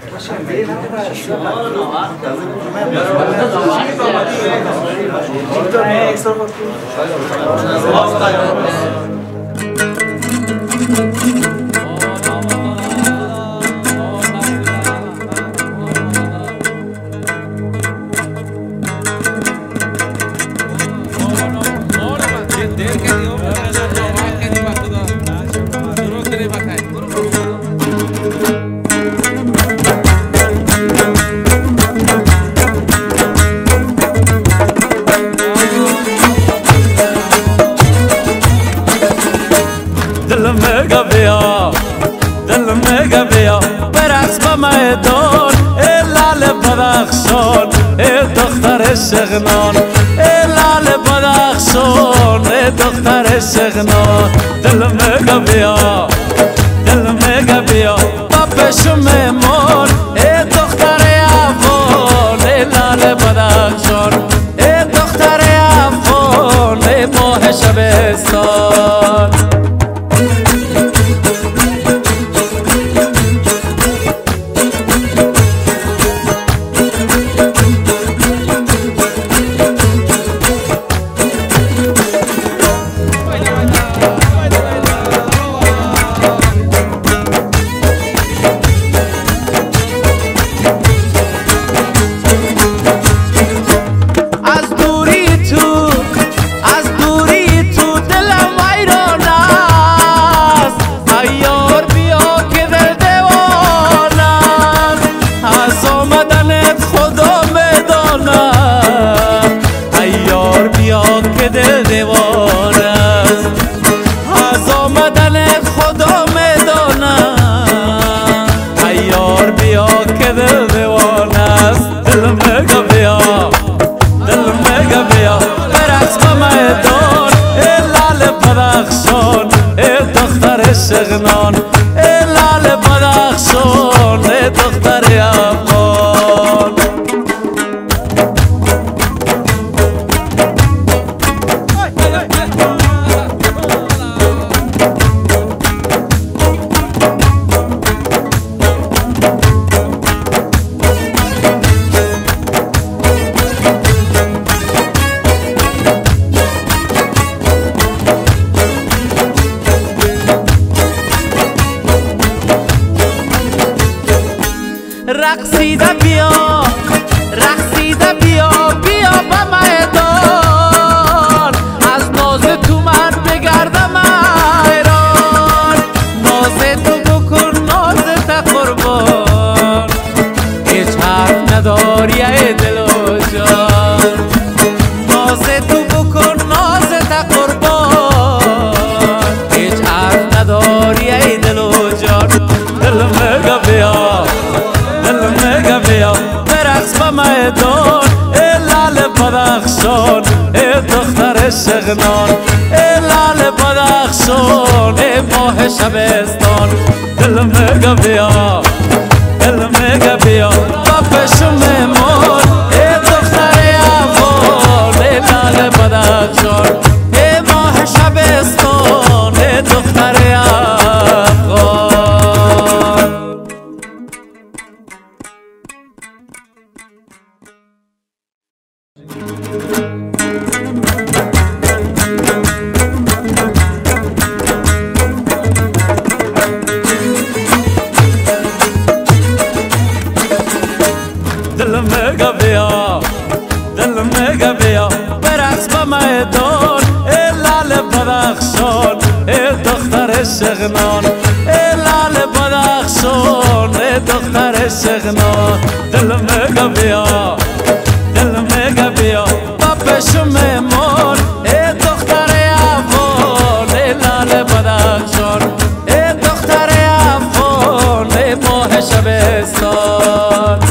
شغنان لال بدخشان دختر شغنان دل میگه بیا بابشو میمون دختر افغان لال بدخشان دختر افغان ماه شبستان شغنان لال بدخشان دختر افغان رقصیده بیا به میدان از ناز تو من بگردم حیران ناز تو بکن ناز تا قربان هیچ حرف نداری ای دل و جان ناز تو بکن ناز تا قربان هیچ حرف نداری ای دل و جان دل میگه بیا برقص به میدان لال بدخشان دختر شغنان لال بدخشان ماه شبستان دل میگه بیا بابشو میمون دختر افغان لال بدخشان ماه شبستان دختر افغان دل میگه بیا برقص به میدان لال بدخشان دختر شغنان لال بدخشان دختر شغنان دل میگه بیا بابشو میمون دختر افغان لال بدخشان دختر افغان ماه شبستان